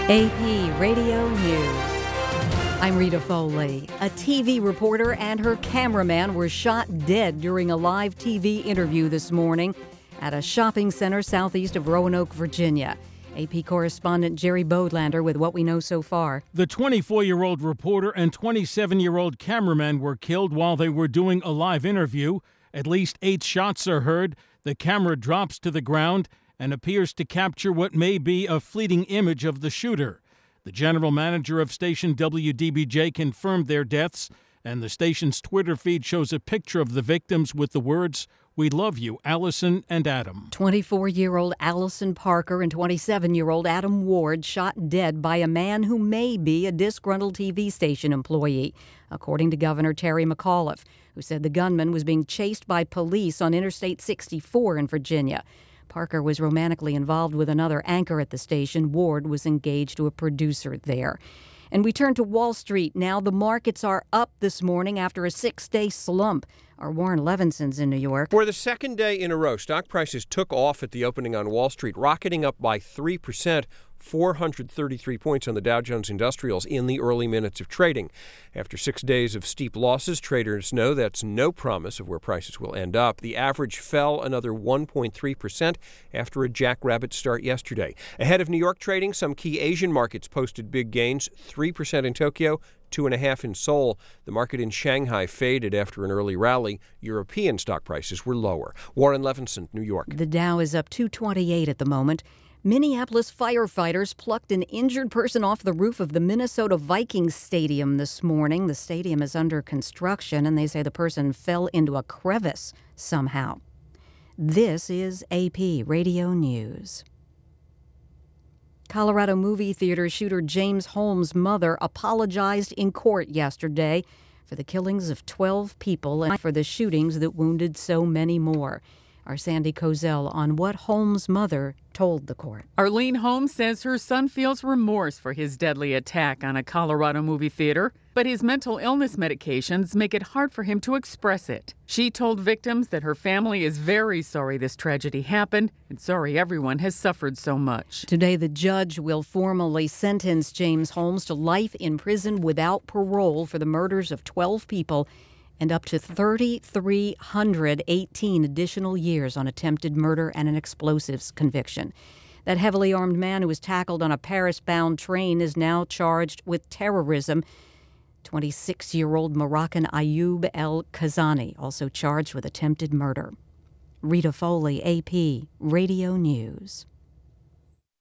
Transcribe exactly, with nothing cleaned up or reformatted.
A P Radio News. I'm Rita Foley. A T V reporter and her cameraman were shot dead during a live T V interview this morning at a shopping center southeast of Roanoke, Virginia. A P correspondent Jerry Bodlander with what we know so far. The twenty-four-year-old reporter and twenty-seven-year-old cameraman were killed while they were doing a live interview. At least eight shots are heard. The camera drops to the ground and appears to capture what may be a fleeting image of the shooter. The general manager of station W D B J confirmed their deaths, and the station's Twitter feed shows a picture of the victims with the words, "We love you, Allison and Adam." twenty-four-year-old Allison Parker and twenty-seven-year-old Adam Ward shot dead by a man who may be a disgruntled T V station employee, according to Governor Terry McAuliffe, who said the gunman was being chased by police on Interstate sixty-four in Virginia. Parker was romantically involved with another anchor at the station. Ward was engaged to a producer there. And we turn to Wall Street now. The markets are up this morning after a six-day slump. Our Warren Levinson's in New York. For the second day in a row, stock prices took off at the opening on Wall Street, rocketing up by three percent, four hundred thirty-three points on the Dow Jones Industrials in the early minutes of trading. After six days of steep losses, traders know that's no promise of where prices will end up. The average fell another one point three percent after a jackrabbit start yesterday. Ahead of New York trading, some key Asian markets posted big gains, three percent in Tokyo, two and a half in Seoul. The market in Shanghai faded after an early rally. European stock prices were lower. Warren Levinson, New York. The Dow is up two twenty-eight at the moment. Minneapolis firefighters plucked an injured person off the roof of the Minnesota Vikings Stadium this morning. The stadium is under construction, and they say the person fell into a crevice somehow. This is A P Radio News. Colorado movie theater shooter James Holmes' mother apologized in court yesterday for the killings of twelve people and for the shootings that wounded so many more. Our Sandy Kozel on what Holmes' mother told the court. Arlene Holmes says her son feels remorse for his deadly attack on a Colorado movie theater, but his mental illness medications make it hard for him to express it. She told victims that her family is very sorry this tragedy happened and sorry everyone has suffered so much. Today, the judge will formally sentence James Holmes to life in prison without parole for the murders of twelve people and up to three thousand three hundred eighteen additional years on attempted murder and an explosives conviction. That heavily armed man who was tackled on a Paris-bound train is now charged with terrorism. twenty-six-year-old Moroccan Ayoub El Kazani, also charged with attempted murder. Rita Foley, A P Radio News.